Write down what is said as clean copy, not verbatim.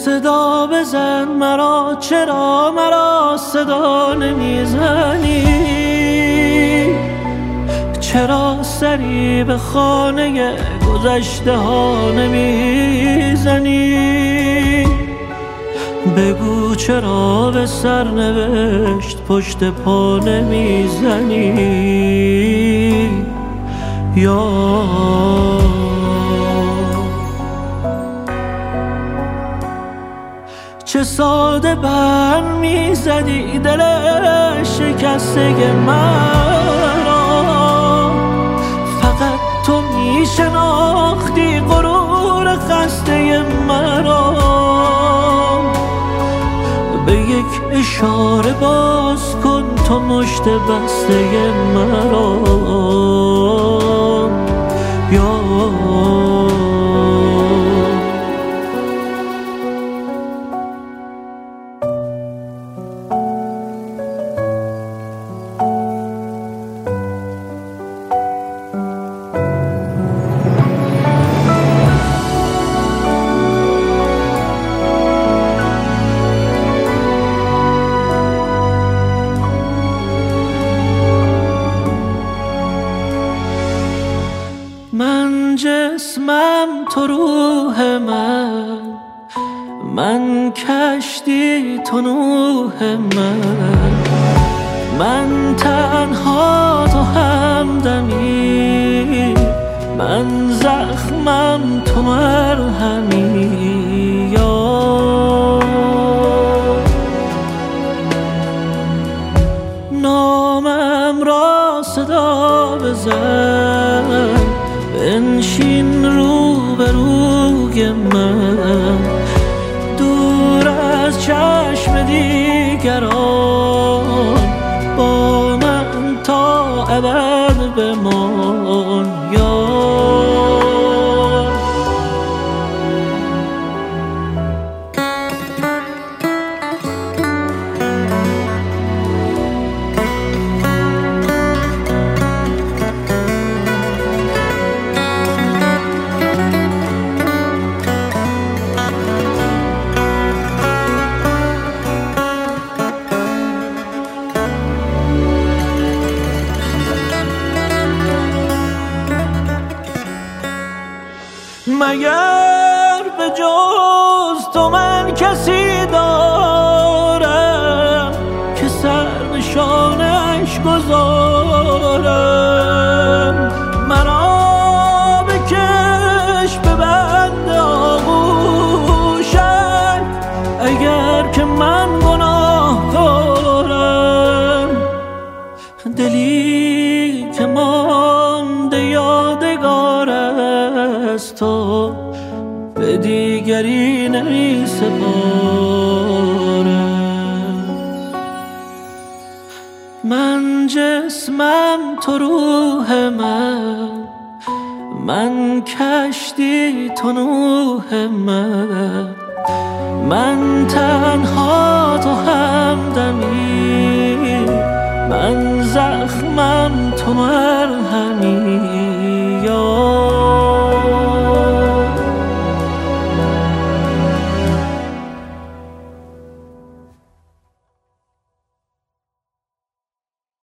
صدا بزن مرا، چرا مرا صدا نمیزنی؟ چرا سری به خانه گذشته ها نمیزنی؟ بگو چرا به سرنوشت پشت پا نمیزنی؟ یا چه ساده بر میزدی دل شکسته مرا، فقط تو میشناختی غرور خسته مرا. به یک اشاره باز کن تو مشت بسته مرا. یا من جسمم تو روح من کشتی تو نوح من تنها تو همدمی، من زخمم تو مرهمی. یا نامم را صدا بزن، بنشین رو به روی من، دور از چشم دیگران، با من تا ابد بمان. یا مگر به جز تو من کسی دارم که سرنشانش گذارم؟ مرا بکش به بند آغوشت اگر که من گناه دارم. دلی که مانده یادگار از تو به دیگری نمی سپارم. من جسمم تو روح من کشتی تو نوح من تنها تو همدمی، من زخمم تو مرهمی.